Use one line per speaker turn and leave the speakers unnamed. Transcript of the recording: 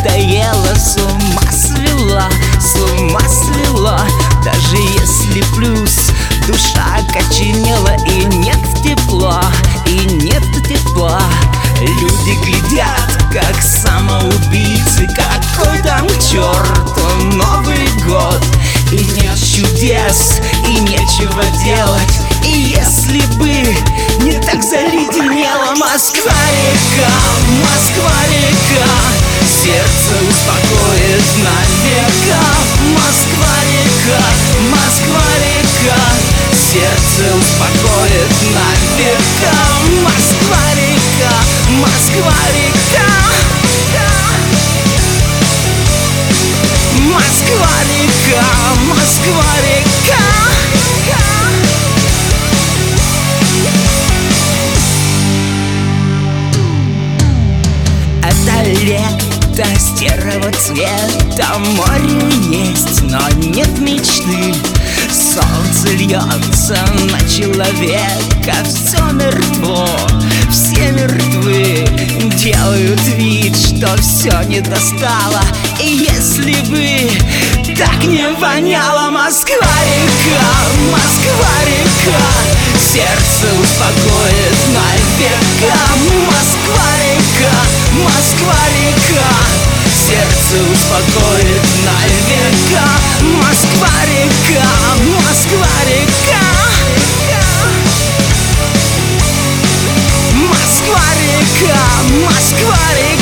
надоело, с ума свела, с ума свела. Даже если плюс, душа окоченела, и нет тепла, и нет тепла. Люди глядят, как самоубийцы, какой там к черту Новый год. И нет чудес, и нечего делать. И если бы не так заледенела Москва-река, Москва-река, сердце успокоит навека. Москва-река, Москва-река, сердце успокоит навека. Москва-река, Москва-река, Москва-река, Москва-река. Это лето серого цвета, море есть, но нет мечты. Солнце льется на человека, все мертво, все мертвы. Делают вид, что все не достало. И если бы так не воняло Москва-река, Москва-река, сердце успокоит навека. Москва-река, Москва-река, сердце успокоит навека. Москва-река, Москва-река, Москва-река, Москва-река.